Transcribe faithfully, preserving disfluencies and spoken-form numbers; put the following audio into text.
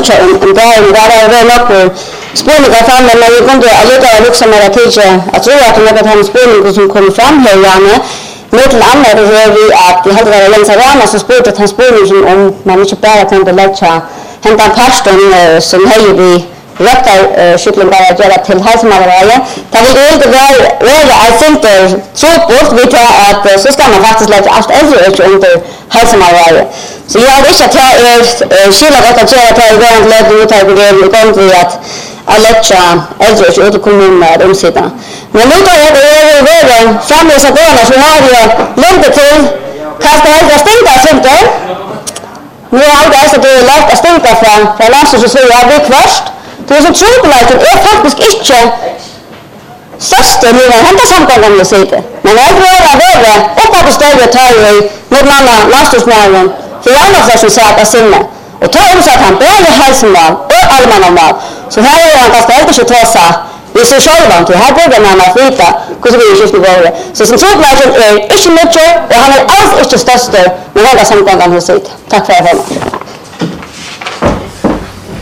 lunch om dagen. Der var det nok spurningar fram, men vi kunde allikevel liksom med at jeg tror at det er noen spurninger som kommer frem her, Janne. Med til andre det er vi at jeg hadde vært Jens Arana som spurte at han spurningen om man ikke bare kunne legge hentan parsten som heier vi rettar kycklingar att göra till hälsomagarveje. Det vill inte vara att inte tråkigt vid att så ska man faktiskt lägga allt äldre under hälsomagarveje. Så jag vet inte att jag är skillnad att göra att jag är väldigt lätt att uttag och det är igång vid att att lägga äldre ut i kommunen omsidan. Men nu tar jag det över vägen framlösa gårdarna så har jag lämpat till kasta äldre stänka center. Nu har jag alltså det lätt att stänka från från landet så säger jag det först. Det är så troligheten är faktiskt inte största nu än hända samgången med sidan. Men jag tror att det är uppåt större tar i med mamma landstorgsmannen för andra för som säger att sinne. Och tar om så att han börjar hälsomål och allmänna så här är han ganska helt att ta sig vi ser själva till här borde man att veta hur vi skiftar våra. Så som troligheten är inte mycket och han är alls inte största med hela samgången med sidan. Tack för att